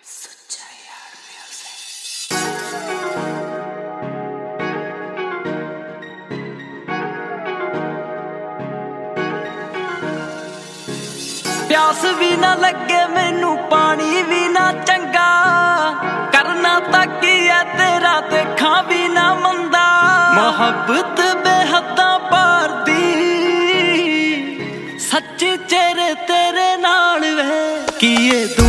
प्यास भी ना लगे मैनू पानी भी ना चंगा करना तक ही है तेरा देखा भी ना मंदा मोहब्बत बेहदा पार दी सच्ची चेहरे तेरे नाल वे की